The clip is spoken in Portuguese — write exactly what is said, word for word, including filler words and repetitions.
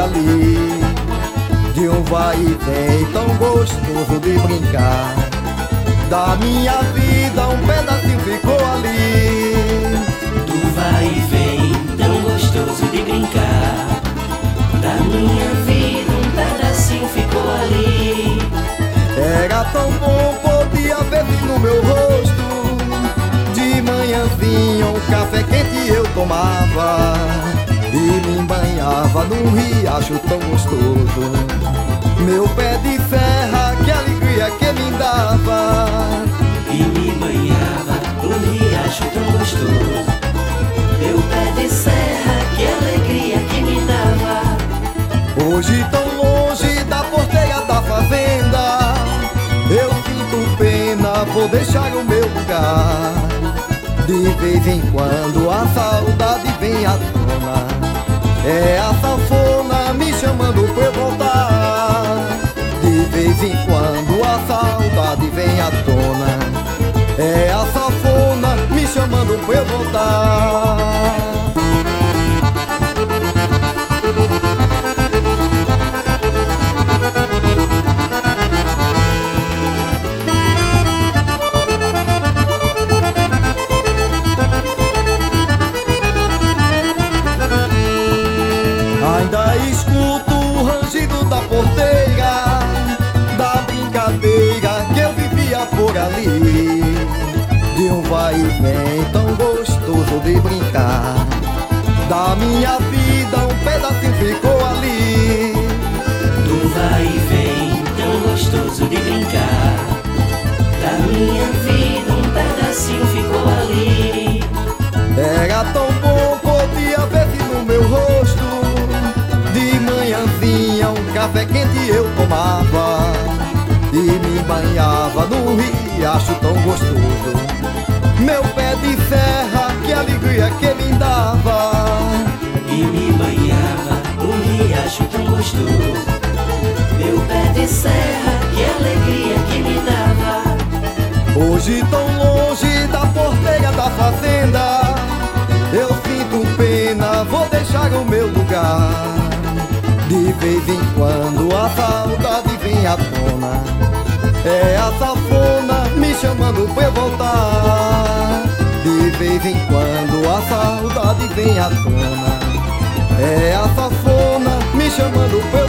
ali, de um vai e vem tão gostoso de brincar. Da minha vida um pedacinho ficou ali, do vai e vem tão gostoso de brincar. Da minha vida um pedacinho ficou ali. Era tão bom, podia ver no meu rosto. De manhãzinha um café quente eu tomava e me banhava num riacho tão gostoso. Meu pé de serra, que alegria que me dava, e me banhava num riacho tão gostoso. Meu pé de serra, que alegria que me dava. Hoje tão longe da porteira da fazenda, eu sinto pena, vou deixar o meu lugar. De vez em quando a saudade vem à tona, é a sanfona me chamando pra eu voltar. De vez em quando a saudade vem à tona, é a sanfona me chamando pra eu voltar. Ainda escuto o rangido da porteira, da brincadeira que eu vivia por ali, de um vai e vem tão gostoso de brincar. Da minha vida um pedacinho ficou ali, do vai e vem tão gostoso de brincar. Da minha vida um pedacinho ficou ali. era tão bom, podia ver no meu rosto. De manhãzinha um café quente eu tomava e me banhava num riacho tão gostoso. Meu pé de serra, que alegria que me dava, e me banhava num riacho tão gostoso. Meu pé de serra, que alegria que me dava. hoje tão longe da porteira da fazenda, eu sinto pena, vou deixar o meu lugar. De vez em quando a saudade vem à tona, é a sanfona me chamando pra eu voltar. De vez em quando a saudade vem à tona, é a sanfona me chamando pra eu voltar.